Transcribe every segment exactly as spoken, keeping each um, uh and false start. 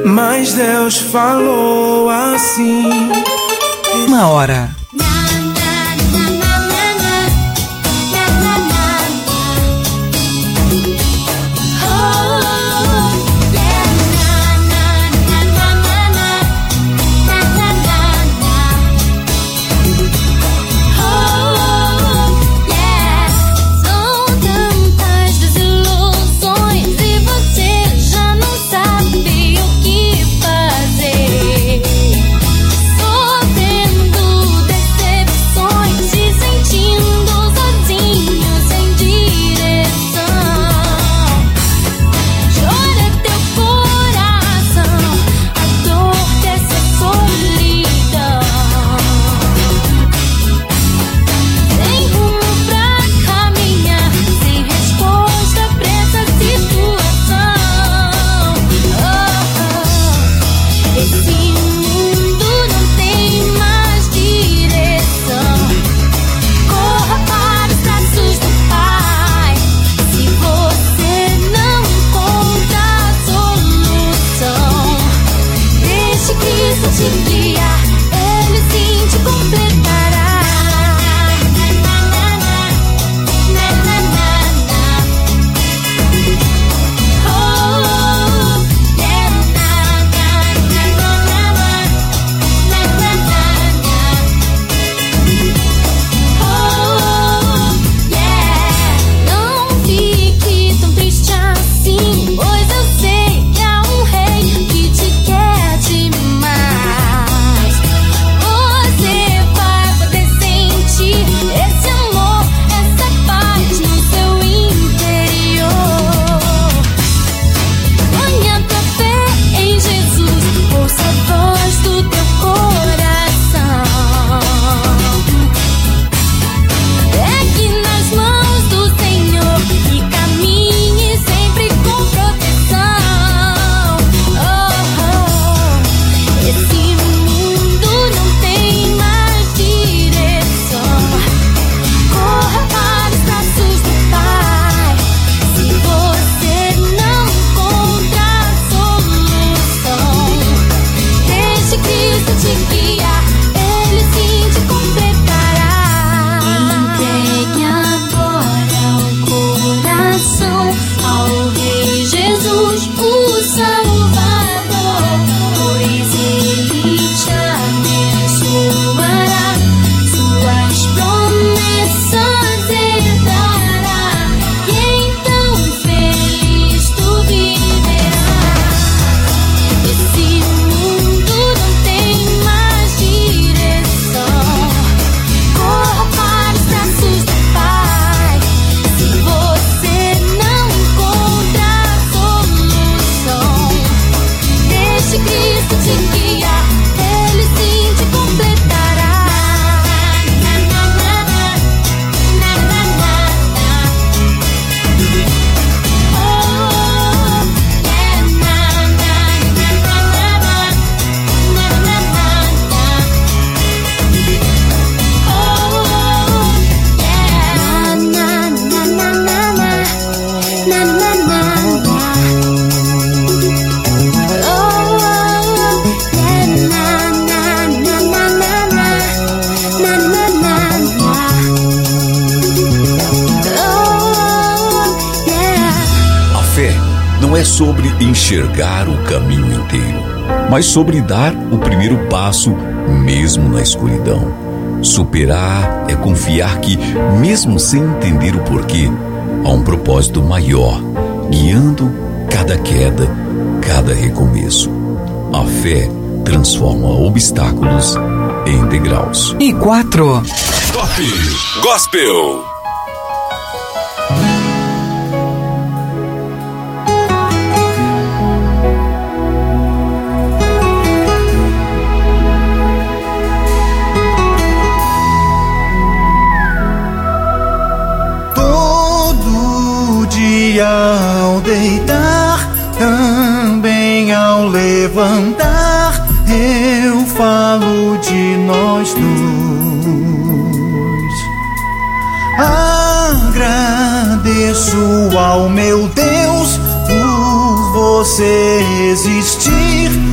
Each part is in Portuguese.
Mas Deus falou assim. Uma hora. Não é sobre enxergar o caminho inteiro, mas sobre dar o primeiro passo mesmo na escuridão. Superar é confiar que, mesmo sem entender o porquê, há um propósito maior, guiando cada queda, cada recomeço. A fé transforma obstáculos em degraus. E quatro. Top Gospel. Ao deitar, também ao levantar, eu falo de nós dois. Agradeço ao meu Deus por você existir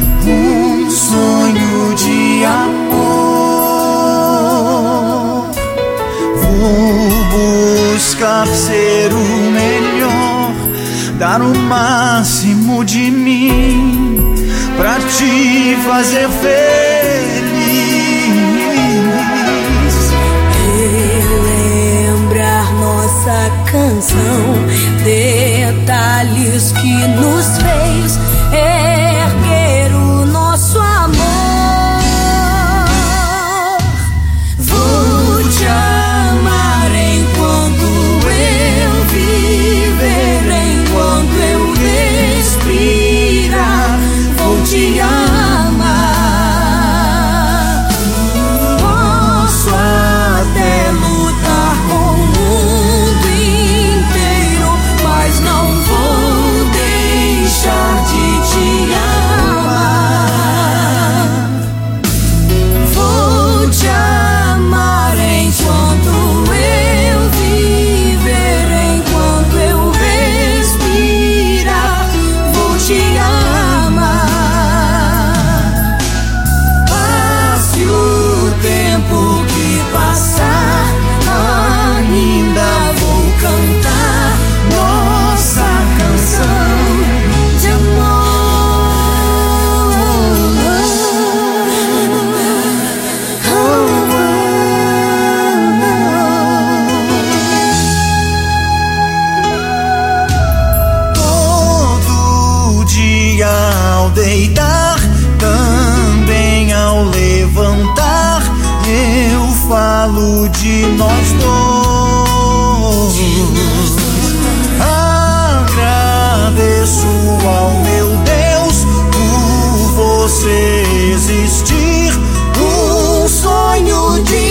tentar ser o melhor, dar o máximo de mim pra te fazer feliz. Relembrar nossa canção, detalhes que nos fez erguer o nosso amor. Vou te amar enquanto eu viver, enquanto eu respirar. Vou te amar. Posso até lutar com o mundo inteiro, mas não vou deixar de te amar. Vou te amar enquanto eu viver, enquanto eu respirar. Vou te amar. Passe o tempo que passar, ainda vou cantar nossa canção de Todo dia ao deitar, também ao levantar, eu falo de nós dois. Agradeço ao meu Deus por você existir, um sonho de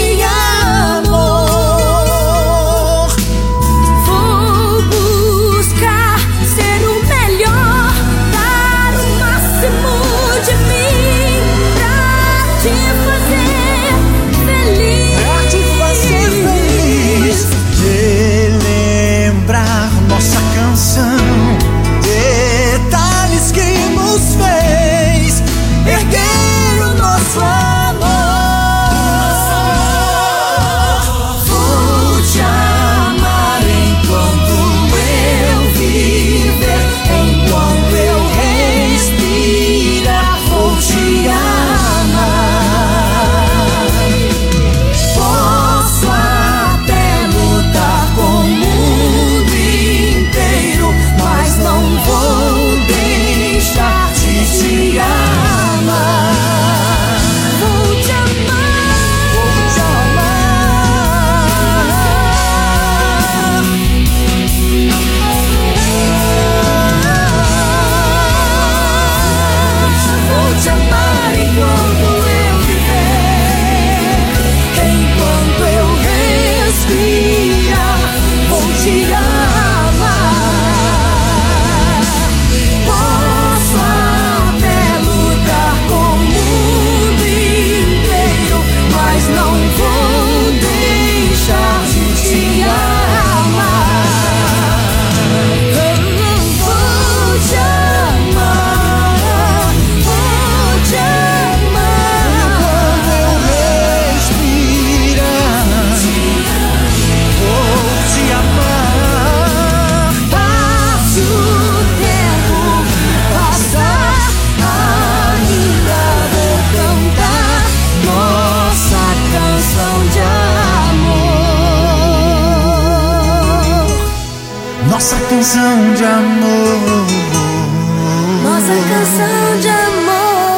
amor. Vou buscar ser o melhor, dar o máximo de mim pra te fazer feliz. Pra te fazer feliz. Relembrar nossa canção, detalhes que nos fez erguer o nosso amor. Vou te amar enquanto eu viver, enquanto eu respirar. Vou te amar. Posso até lutar com o mundo inteiro, mas não vou deixar de te amar. Vou te amar. Vou te amar. Vou te amar enquanto eu viver, enquanto eu respirar. Vou te amar. Posso até lutar com o mundo inteiro, mas não vou deixar de te amar. Vou te amar. Vou te Enquanto eu amar. respirar, vou te amar. Passe o tempo que passar, ainda vou cantar nossa canção de amor. Nossa canção de amor. Nossa canção de amor.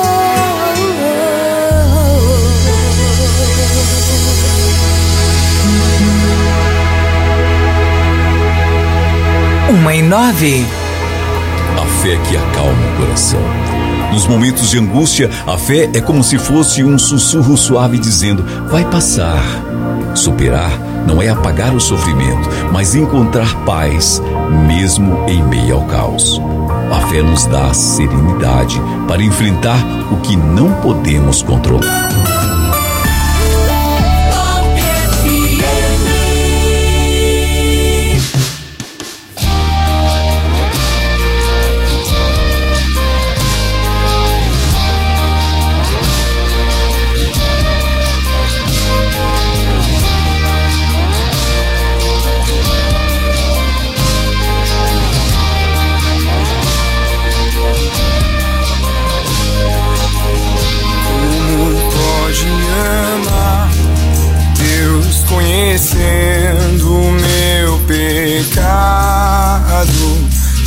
Uma e nove. A fé que acalma o coração. Nos momentos de angústia, a fé é como se fosse um sussurro suave dizendo: vai passar. Superar não é apagar o sofrimento, mas encontrar paz, mesmo em meio ao caos. A fé nos dá serenidade para enfrentar o que não podemos controlar.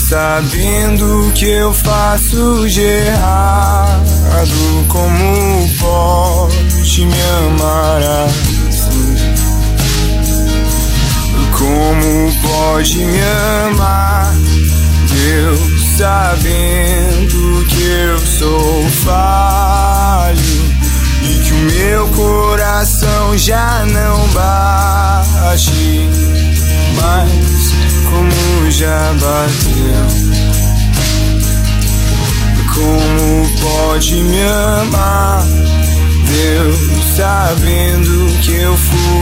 sabendo que eu faço de errado, como pode me amar assim? Como pode me amar, Deus, sabendo que eu sou falho e que o meu coração já não bate mais como já bateu. Como pode me amar, Deus, sabendo que eu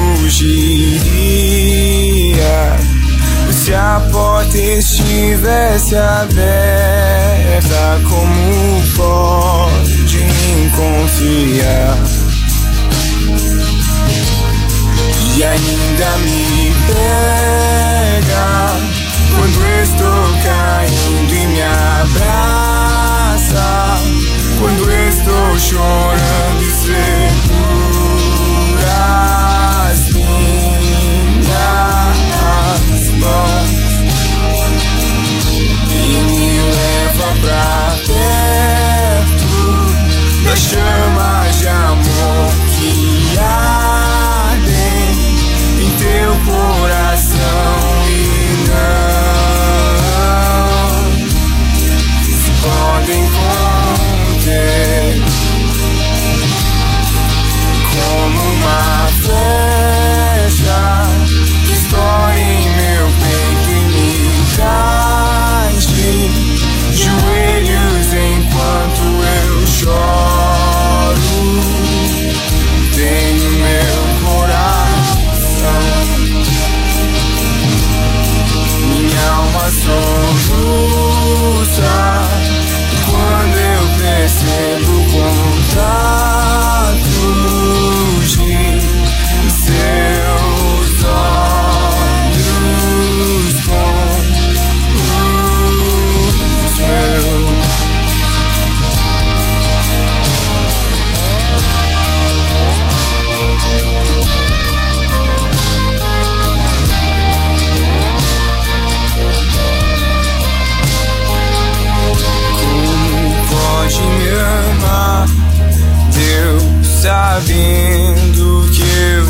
fugiria se a porta estivesse aberta? Como pode me confiar e ainda me pega quando estou caindo e me abraça, quando estou chorando e segura as minhas mãos e me leva pra perto das chamas de amor que ardem em teu coração e não se podem conter. Como uma flecha que estoura em meu peito e me traz de joelhos enquanto eu choro. Tenho meu coração, minha alma soluça quando eu percebo o contato de seus olhos com os meus. Pode me amar, Deus, sabendo que eu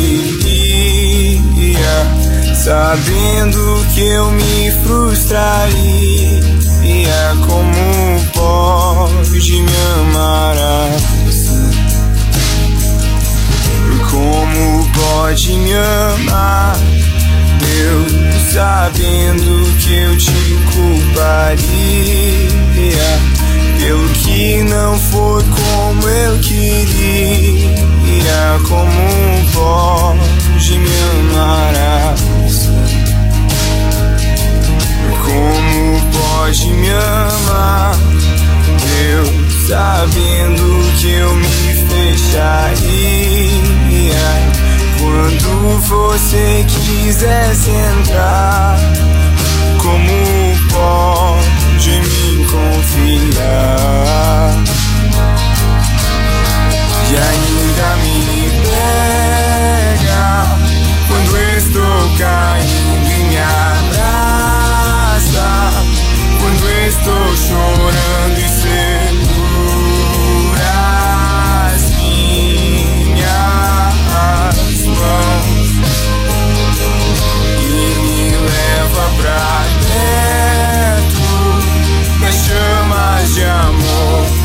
diria, sabendo que eu me frustraria. Como pode me amar assim? Como pode me amar, Deus, sabendo que eu te culparia pelo que não foi como eu queria. Como pode me amar assim? Como pode me amar, Deus, sabendo que eu me fecharia quando você quisesse entrar? Como pode me confiar e ainda me pega quando estou caindo e me abraça, quando estou chorando e segura as minhas mãos e me leva pra perto das chamas de amor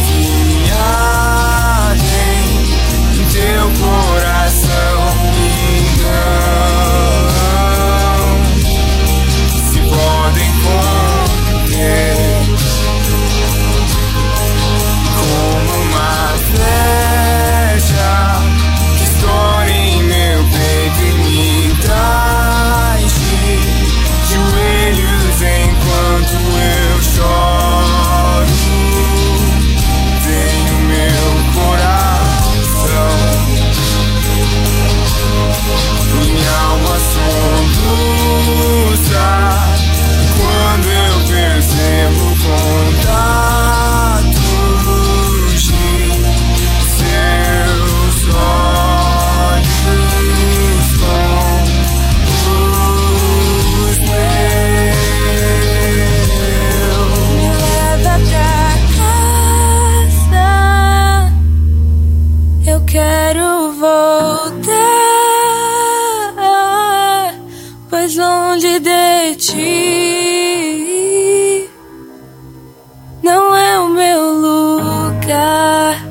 ti. Não é o meu lugar.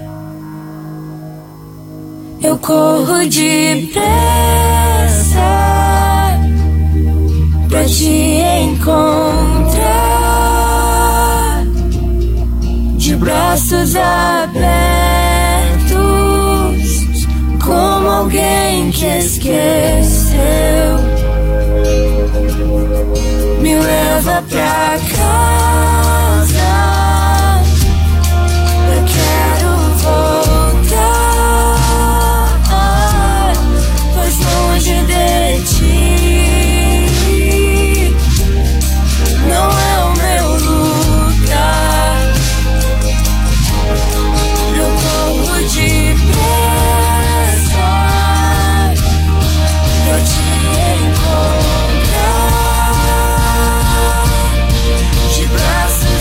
Eu corro depressa pra te encontrar, de braços abertos, como alguém que esqueceu. Me leva pra casa, eu quero voltar, pois longe de ti não é o meu lugar. Eu corro depressa pra te encontrar, de braços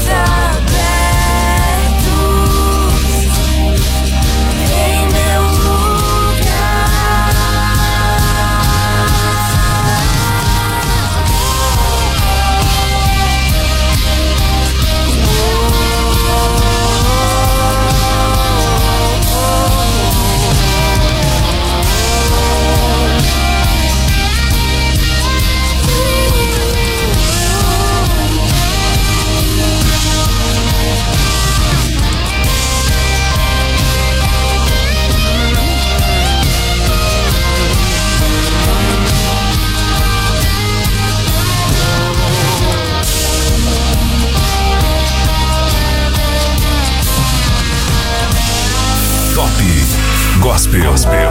abertos, em meu lugar. Top Gospel. Gospel.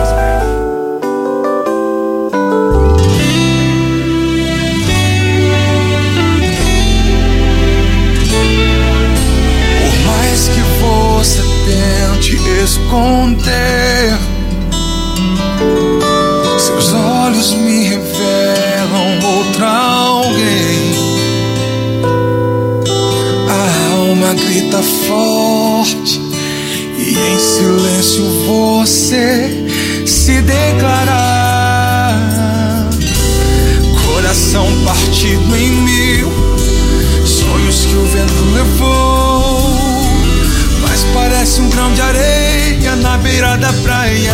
Por mais que você tente esconder, seus olhos me revelam outra alguém. A alma grita forte e em silêncio você se declarar. Coração partido em mil, sonhos que o vento levou, mas parece um grão de areia na beira da praia.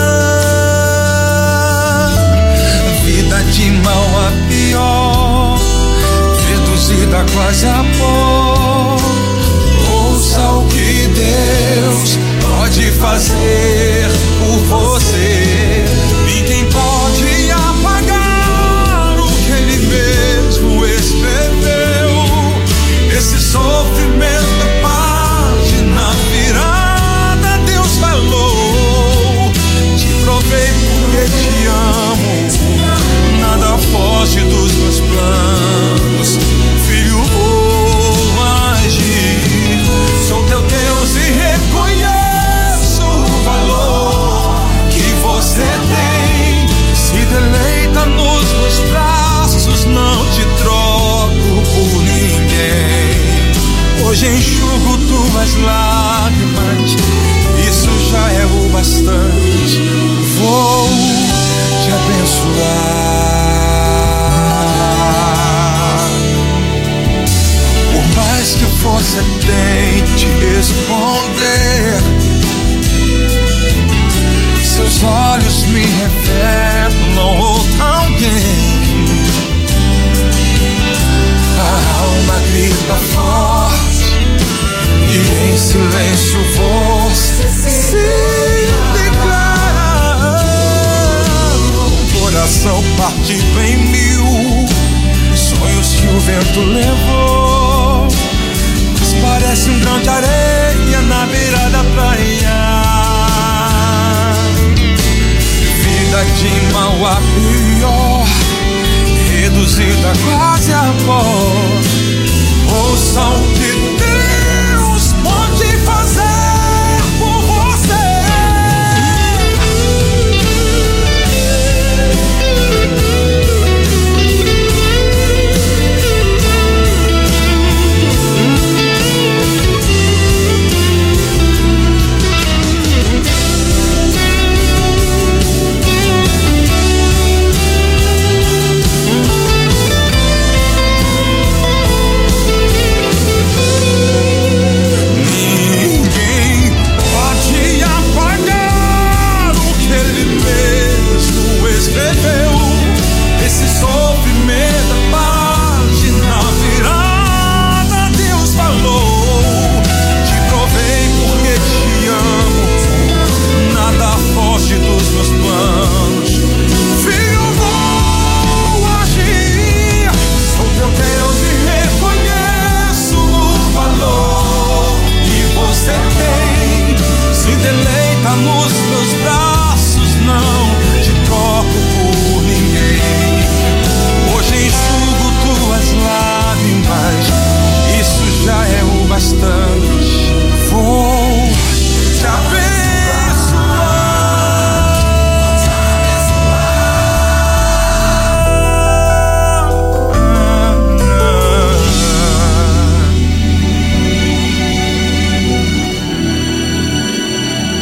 Vida de mal a pior, reduzida quase a pó. Ouça o que Deus pode fazer por você. Ninguém pode apagar o que Ele mesmo escreveu. Esse sofrimento é página virada. Deus falou: te provei porque te amo, nada foge dos meus planos. Filho, vou agir, sou teu Deus e reconheço o valor que você tem. Se deleita nos meus braços, não te troco por ninguém. Hoje enxugo tuas lágrimas, isso já é o bastante. Vou te abençoar. Por mais que você tente esconder, seus olhos me revelam outra alguém. A alma grita forte e em silêncio você se declara. Coração partido em mil, sonhos que o vento levou, mas parece um grão de areia na beira da praia. Vida de mal a pior, reduzida quase a pó. Ouça o que Deus pode fazer.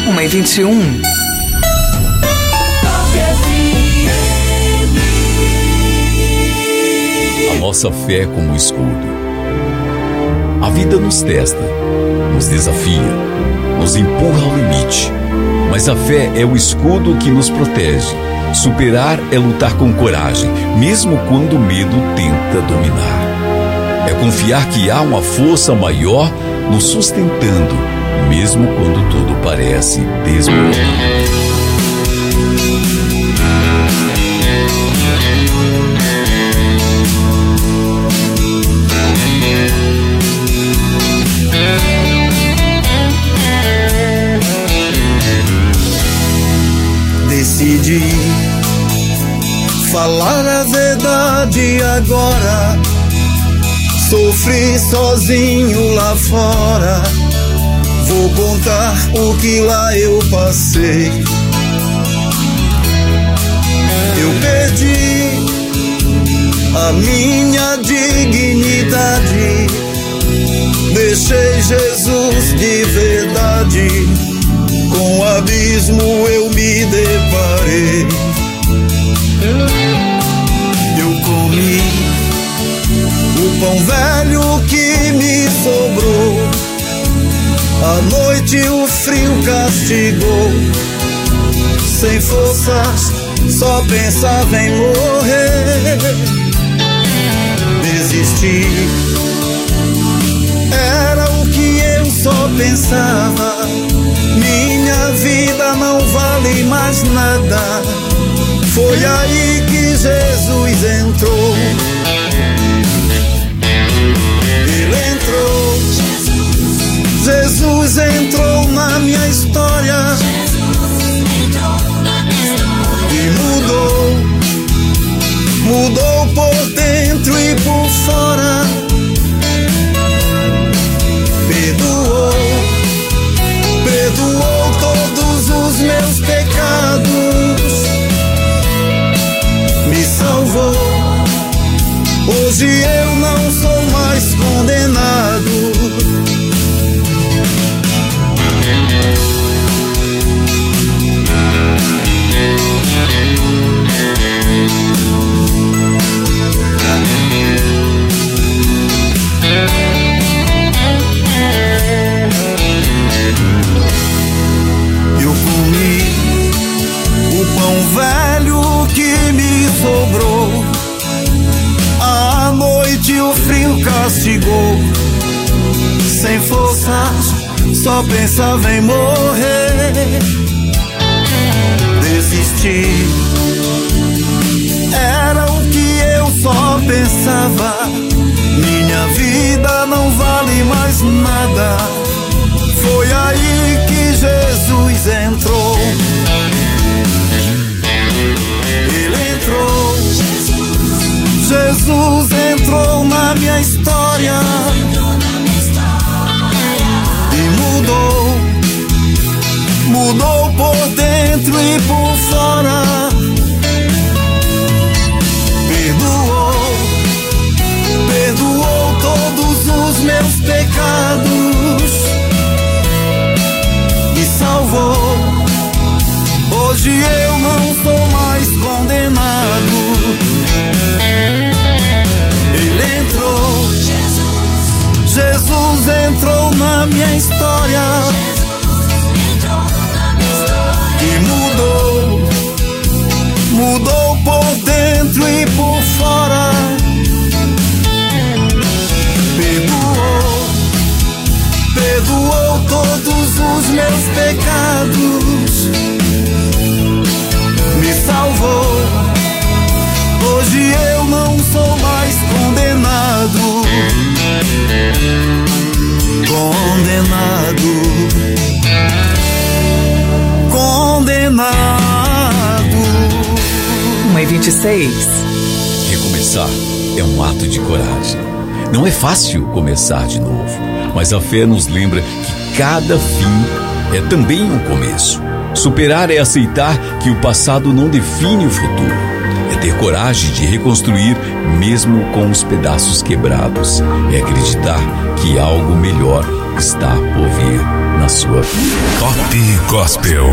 uma e vinte e um. A nossa fé como escudo. A vida nos testa, nos desafia, nos empurra ao limite. Mas a fé é o escudo que nos protege. Superar é lutar com coragem, mesmo quando o medo tenta dominar. É confiar que há uma força maior nos sustentando, mesmo quando tudo parece desmoronar. Decidi falar a verdade agora. Sofri sozinho lá fora. Vou contar o que lá eu passei. Eu perdi a minha dignidade. Deixei Jesus de verdade. Com o abismo eu me deparei. Eu comi o pão velho que me sobrou. À noite o frio castigou. Sem forças, só pensava em morrer. Desisti, era o que eu só pensava. Minha vida não vale mais nada. Foi aí que Jesus entrou. Ele entrou. Jesus entrou na minha história. E mudou. Mudou por dentro e por fora. Perdoou. Perdoou todos os meus pecados. Me salvou. Hoje eu não sou mais condenado. Eu comi o pão velho que me sobrou. À noite o frio castigou. Sem forças, só pensava em morrer. Desisti, era o que eu só pensava. Minha vida não vale mais nada. Foi aí que Jesus entrou. Ele entrou. Jesus entrou na minha história. E mudou. Mudou por dentro e por fora. Perdoou. Perdoou todos os meus pecados. Me salvou. Hoje eu não sou mais condenado. Ele entrou. Jesus entrou na minha história. E mudou. Mudou por dentro e por fora. Perdoou. Perdoou todos os meus pecados. Me salvou. Hoje eu não sou mais condenado. Condenado. Condenado. uma e vinte e seis. Recomeçar é um ato de coragem. Não é fácil começar de novo, mas a fé nos lembra que cada fim é também um começo. Superar é aceitar que o passado não define o futuro. É ter coragem de reconstruir mesmo com os pedaços quebrados. É acreditar que algo melhor está por vir na sua vida. Top Gospel.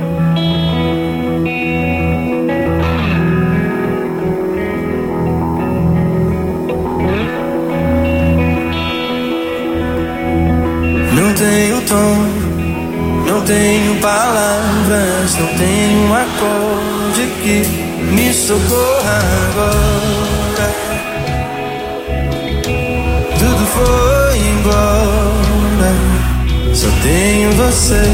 Não tenho tom, não tenho palavras, não tenho um acorde que me socorra agora. Tudo foi embora, só tenho você.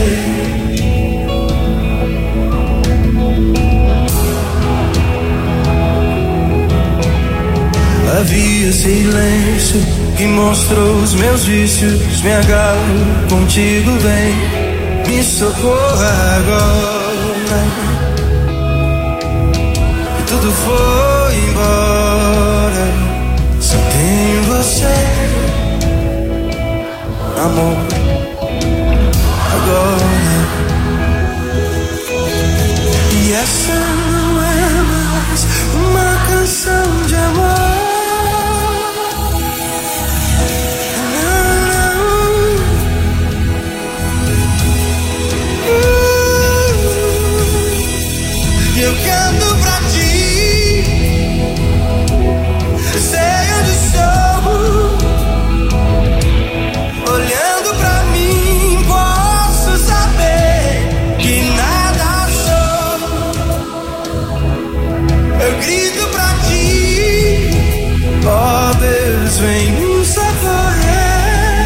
Havia silêncio que mostrou os meus vícios. Me agarro contigo, vem, me socorra agora. E tudo foi embora, só tenho você, amor, agora. E essa não é mais uma canção de amor. Eu canto pra ti, sei onde estou. Olhando pra mim, posso saber que nada sou. Eu grito pra ti, ó Deus, vem me socorrer.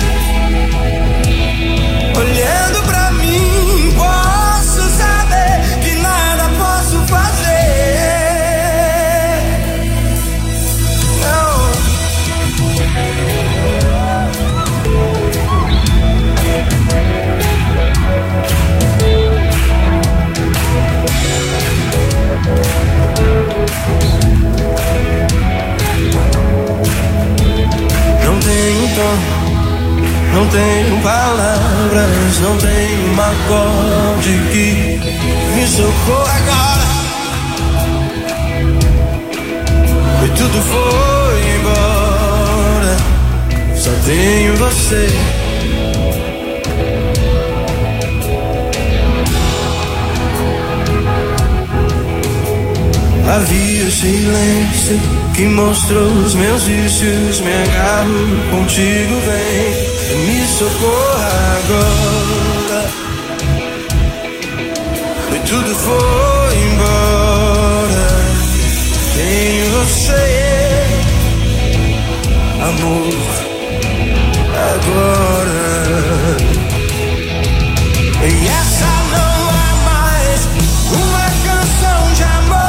Olhando pra mim, posso saber que nada posso fazer. Não. Não tenho tom, não tenho palavras, não tenho uma acorde que me socorra agora. E tudo foi embora, só tenho você. Havia silêncio que mostrou os meus vícios. Me agarro contigo, vem, me socorra agora. E tudo foi embora, tenho você, amor, agora. E essa não é mais uma canção de amor.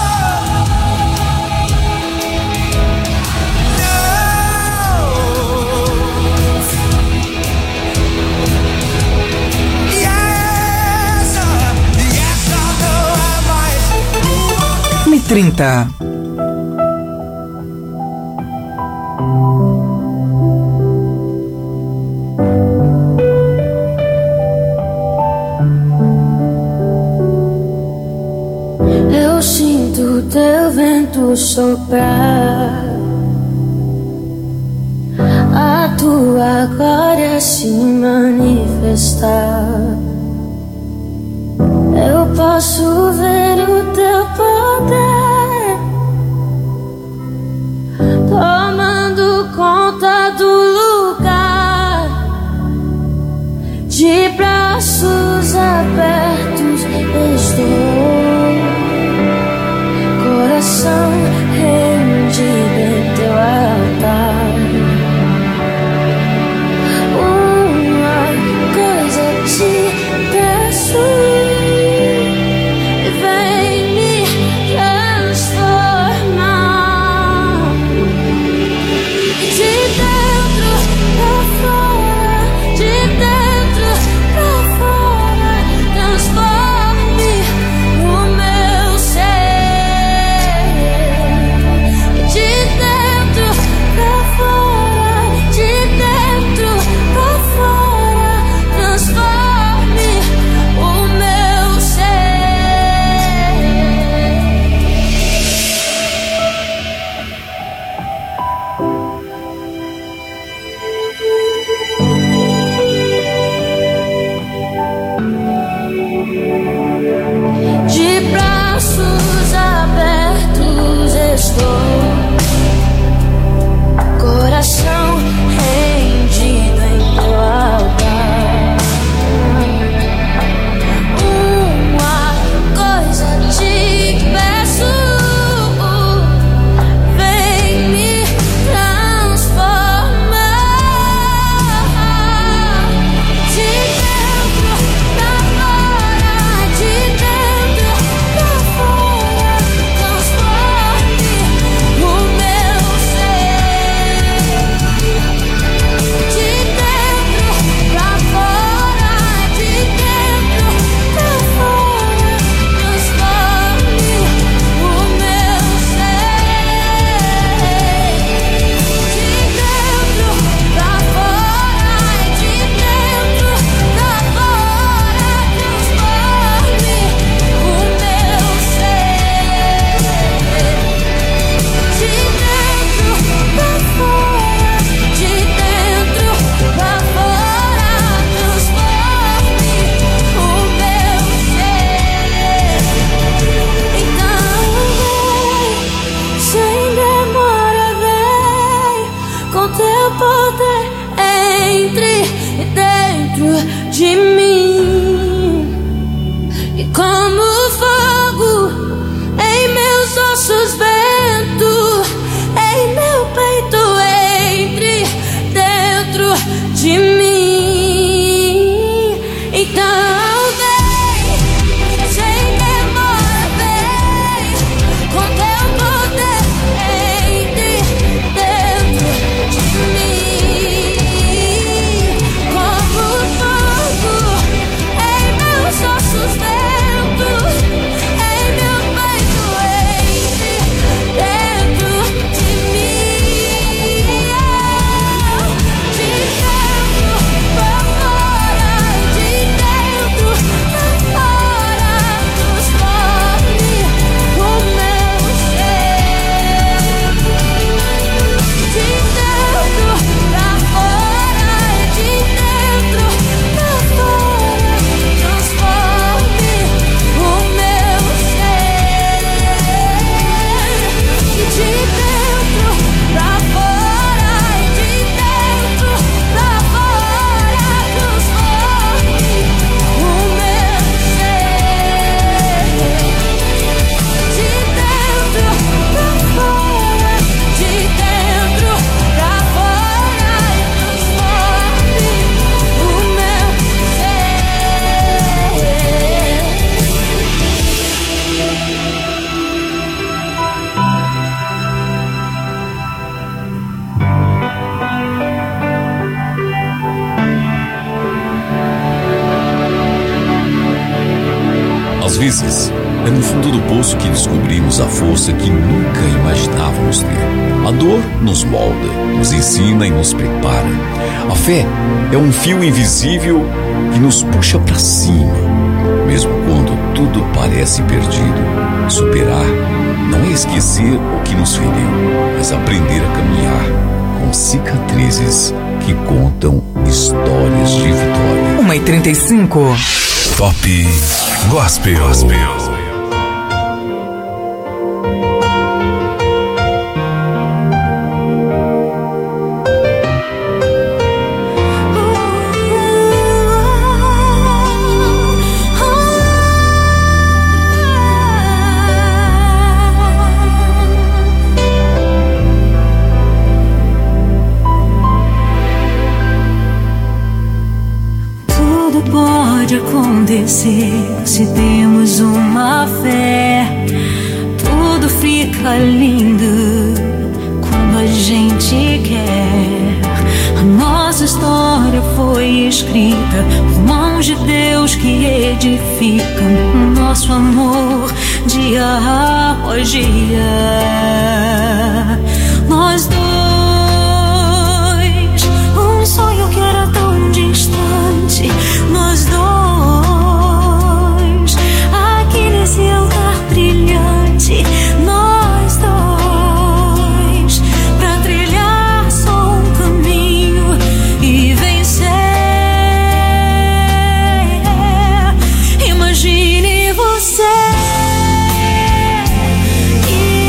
trinta. Eu sinto teu vento soprar, a tua glória se manifestar. Eu posso ver o teu poder tomando conta do lugar. De braços abertos estou, coração rendido em teu altar. Uma coisa te peço, vem Às vezes, é no fundo do poço que descobrimos a força que nunca imaginávamos ter. A dor nos molda, nos ensina e nos prepara. A fé é um fio invisível que nos puxa para cima. Mesmo quando tudo parece perdido, superar não é esquecer o que nos feriu, mas aprender a caminhar com cicatrizes que contam histórias de vitória. uma e trinta e cinco. Top Gospel. Gospel. Se temos uma fé, tudo fica lindo quando a gente quer. A nossa história foi escrita por mãos de Deus que edificam o nosso amor dia após dia. Nós dois, um sonho que era tão distante, nós dois nesse altar brilhante, nós dois, pra trilhar só um caminho e vencer. Imagine você e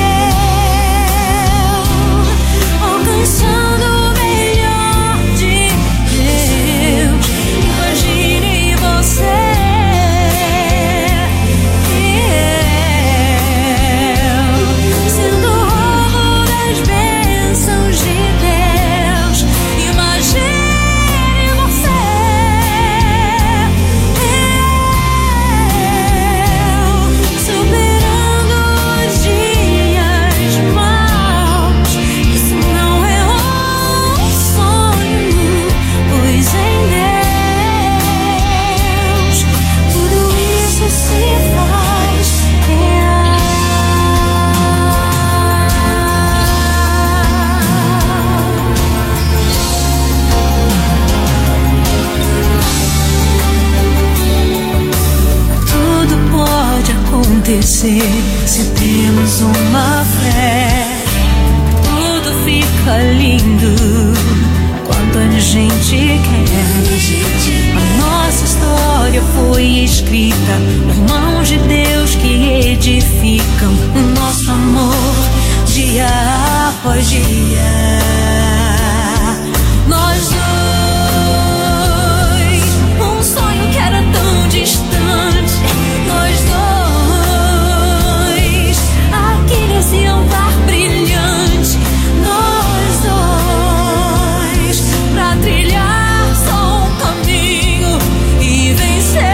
eu alcançando o melhor de Deus. Imagine você se temos uma fé, tudo fica lindo quando a gente quer. A nossa história foi escrita por mãos de Deus que edificam o nosso amor dia após dia. Nós dois, um sonho que era tão distante, nós dois nesse altar brilhante, nós dois, pra trilhar só um caminho e vencer.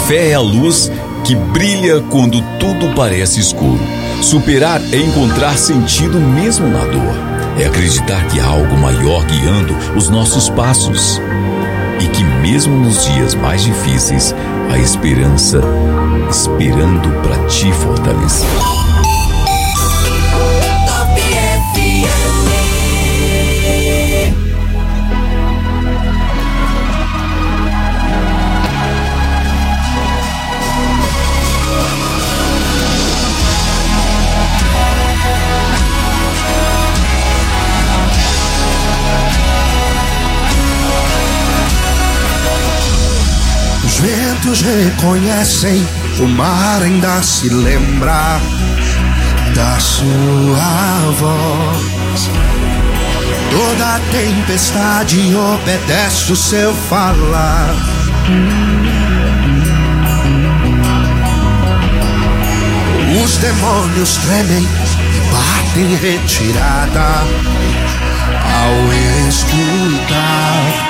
fé é a luz que brilha quando tudo parece escuro. Superar é encontrar sentido mesmo na dor. É acreditar que há algo maior guiando os nossos passos. E que mesmo nos dias mais difíceis, a esperança esperando para te fortalecer. Os ventos reconhecem, o mar ainda se lembra da sua voz. Toda tempestade obedece o seu falar. Os demônios tremem e batem retirada ao escutar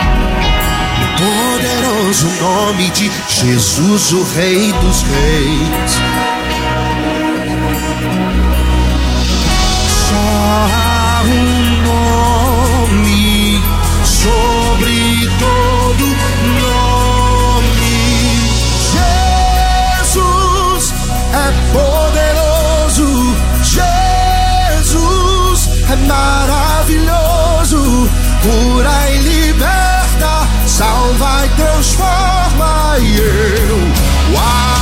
o poderoso nome de Jesus, o Rei dos Reis. Só há um nome sobre todo nome. Jesus é poderoso, Jesus é maravilhoso, cura e liberta, salva e transforma, e eu o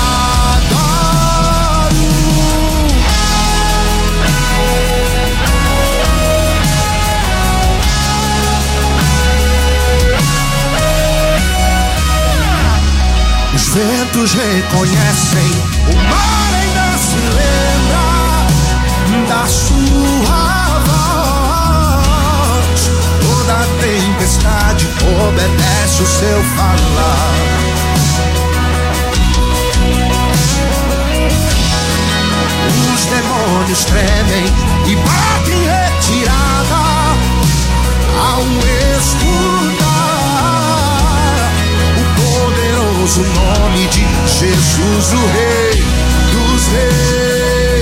adoro. Os ventos reconhecem, o mar ainda se lembra da sua voz. Toda tempestade obedece o seu falar. Os demônios tremem e batem retirada ao escutar o poderoso nome de Jesus, o Rei dos Reis.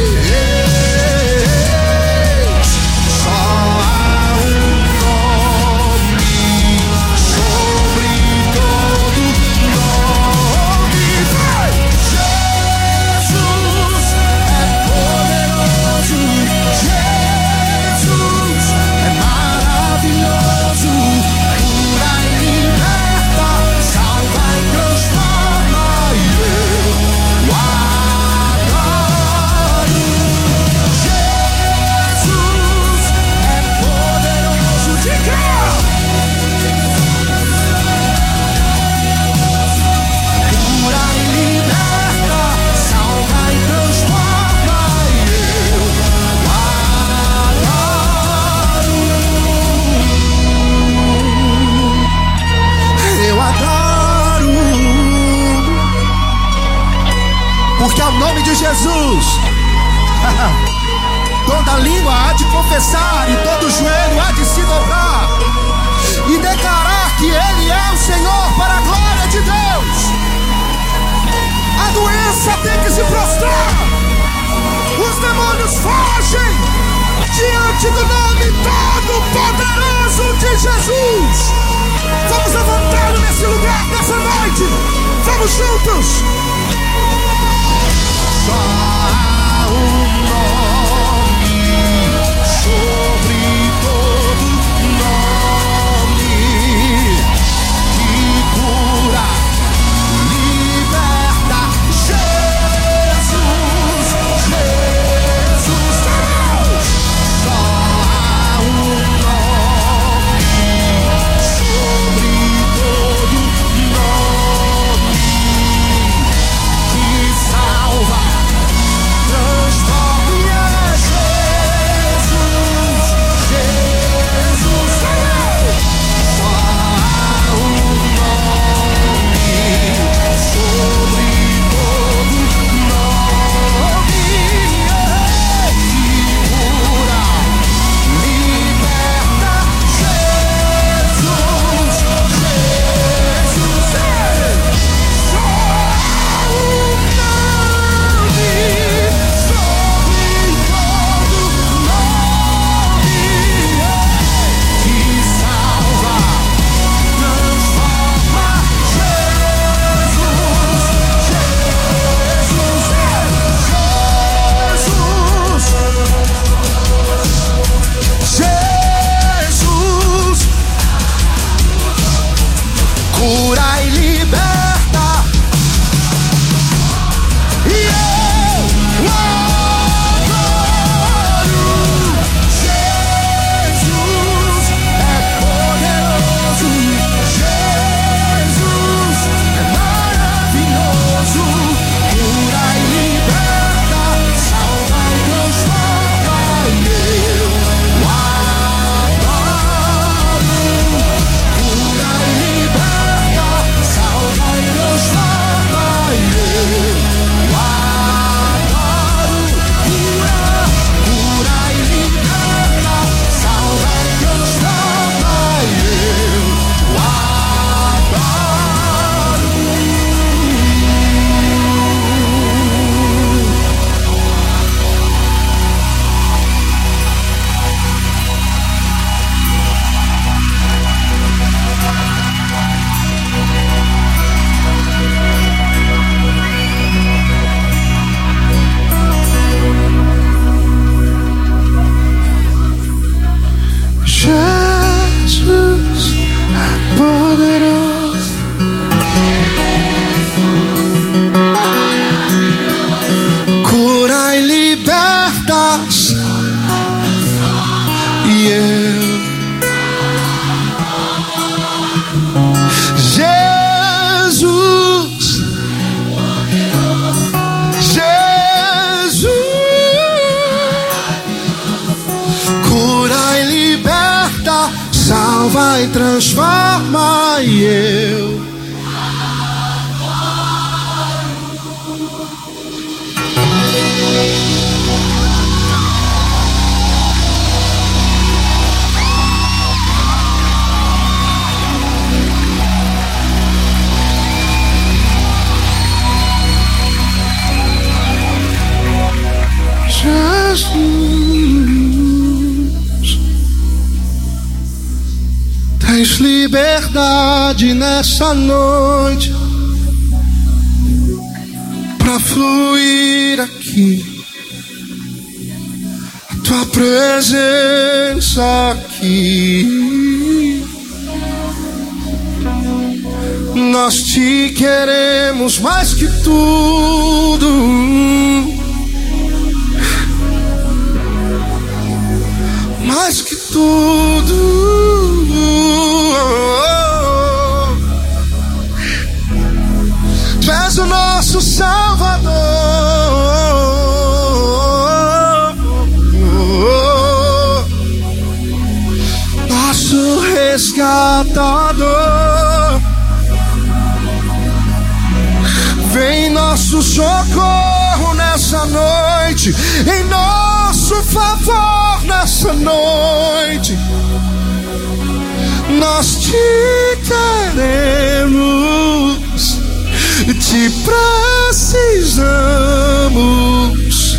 Porque ao nome de Jesus toda língua há de confessar e todo joelho há de se dobrar e declarar que Ele é o Senhor, para a glória de Deus. A doença tem que se prostrar, os demônios fogem diante do nome todo poderoso de Jesus. Vamos levantar nesse lugar, nessa noite. Vamos juntos. Só há um nome sobre todo nome que cura, liberta. Jesus, Jesus. Só há um nome sobre todo nome transforma e eu Jesus, tens liberdade nessa noite pra fluir aqui, a tua presença aqui. Nós te queremos mais que tudo, mais que tudo. Tu és o nosso Salvador, nosso resgatador. Vem nosso socorro nessa noite, em nosso favor nessa noite. Nós te queremos, te precisamos.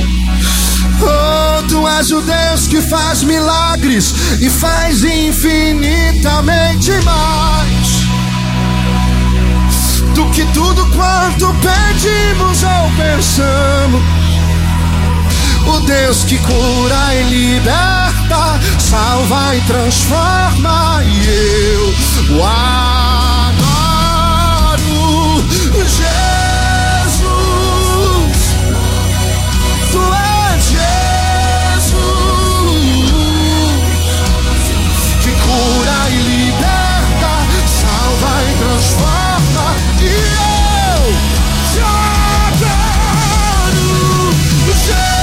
Oh, tu és o Deus que faz milagres e faz infinitamente mais do que tudo quanto pedimos ou pensamos. O Deus que cura e liberta, salva e transforma, e eu o adoro. Jesus, tu és Jesus, que cura e liberta, salva e transforma, e eu te adoro. Jesus,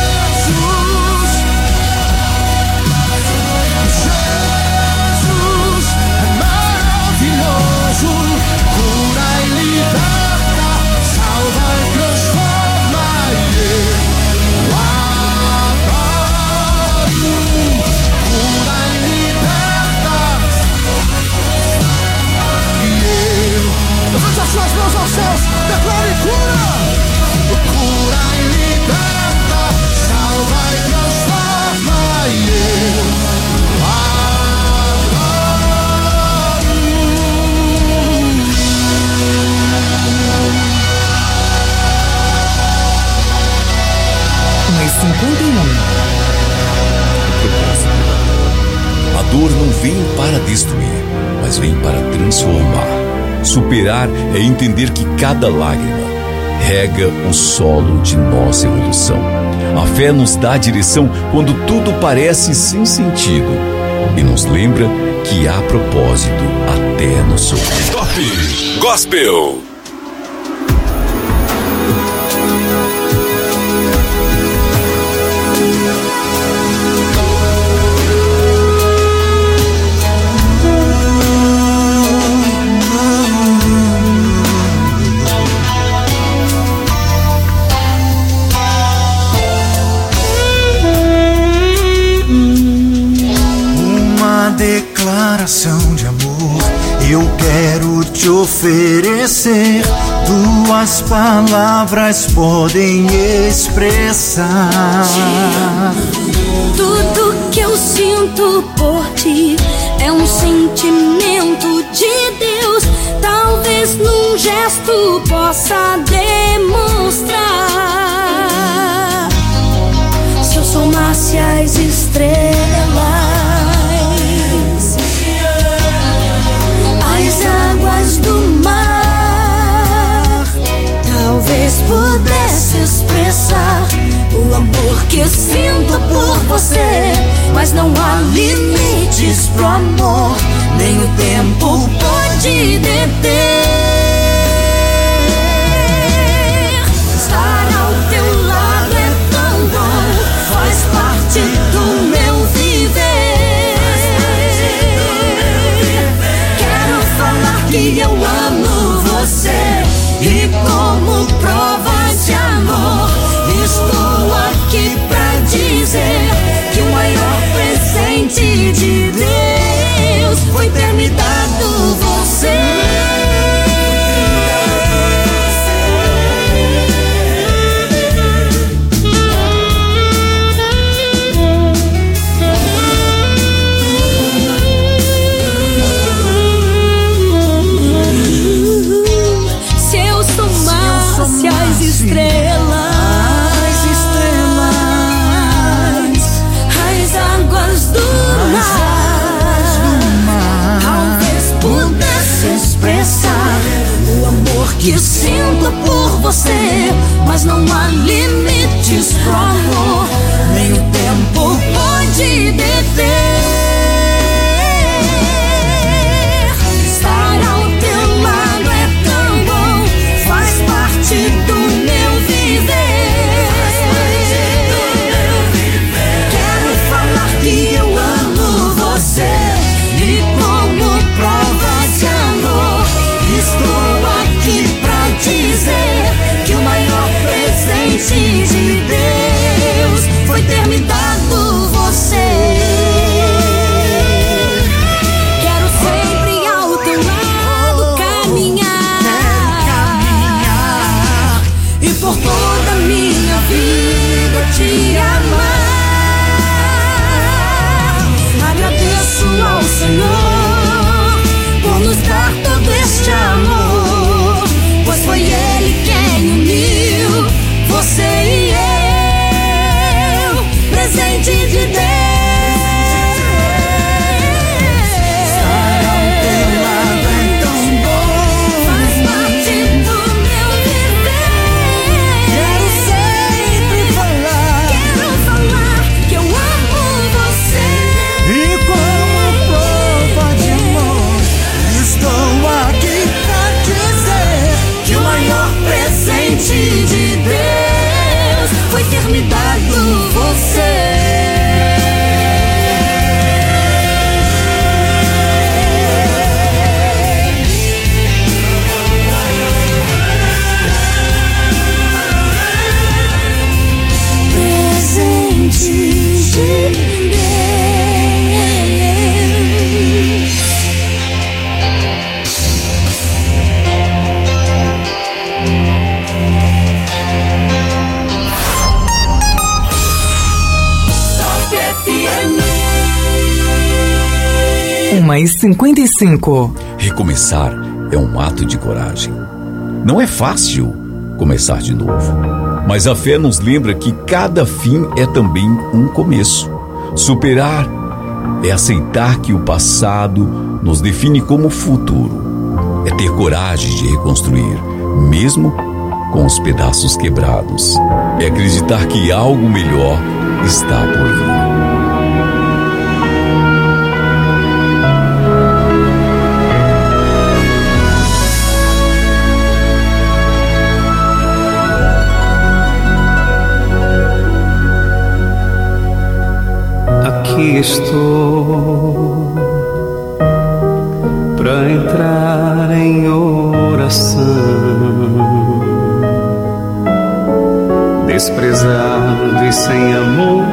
suas mãos aos céus, declare cura. Cura e liberta, salva e transforma, e eu adoro. um e cinquenta e um. A dor não vem para destruir, mas vem para transformar. Superar é entender que cada lágrima rega o solo de nossa evolução. A fé nos dá direção quando tudo parece sem sentido e nos lembra que há propósito até no sofrer. Top Gospel. Declaração de amor, eu quero te oferecer. Tuas palavras podem expressar. Tudo que eu sinto por ti é um sentimento de Deus. Talvez num gesto possa demonstrar. Se eu somasse as estrelas, as águas do mar, talvez pudesse expressar o amor que sinto por você. Mas não há limites pro amor, nem o tempo pode deter. Estar ao teu lado é tão bom, faz parte do meu viver. que eu amo você. E como prova de amor, estou aqui pra dizer que o maior presente de Deus foi ter me dado você. Que sinto por você, mas não há limites pro amor, nem o tempo pode deter. Estar ao teu lado é tão bom, faz parte do meu viver. Quero falar que eu amo você, e como prova de amor, estou aqui pra dizer que o maior presente de Deus foi ter me dado você. Quero sempre ao teu lado caminhar, caminhar e por toda a minha vida te amar. Agradeço ao Senhor por nos dar todo este amor, pois foi Ele quem uniu você e eu, presente de Deus. Estar ao teu lado é tão bom, faz parte do meu viver. Quero sempre falar, quero falar que eu amo você. E como prova de amor, estou aqui pra dizer que o maior presente de Deus foi ter me dado você. Presente de Deus. Uma e cinquenta e cinco. Recomeçar é um ato de coragem. Não é fácil começar de novo, mas a fé nos lembra que cada fim é também um começo. Superar é aceitar que o passado nos define como futuro. É ter coragem de reconstruir, mesmo com os pedaços quebrados. É acreditar que algo melhor está por vir. Aqui estou pra entrar em oração, desprezado e sem amor,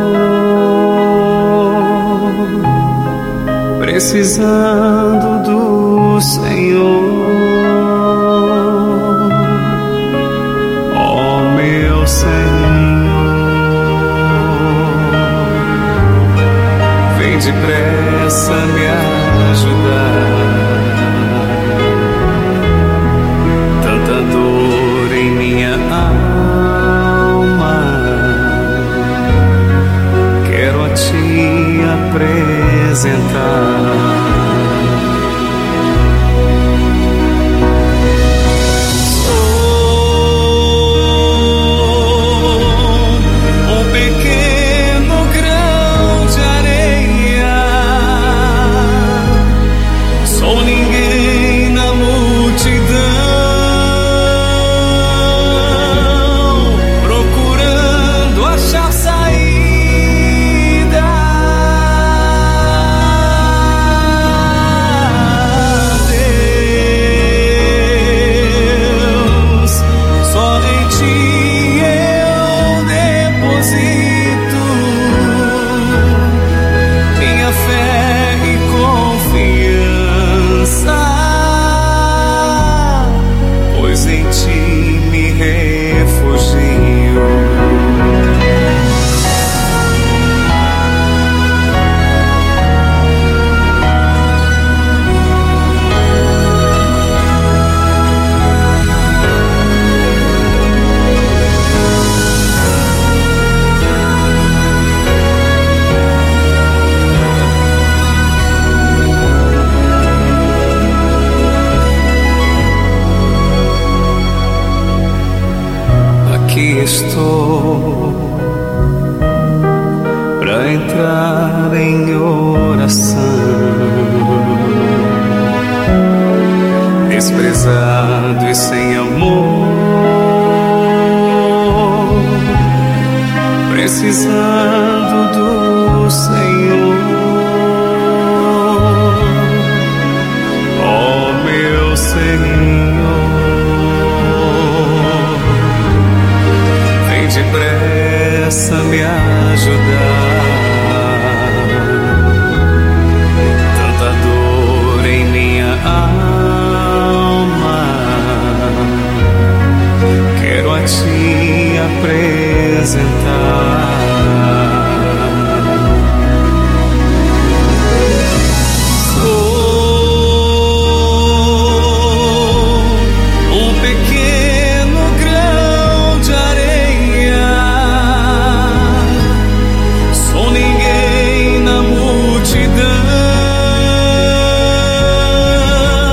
precisando do Senhor. Ó meu Senhor, depressa me ajudar. Tanta dor em minha alma, quero a Ti apresentar. Sou um pequeno grão de areia estou pra entrar em oração, desprezado e sem amor, precisando do Senhor.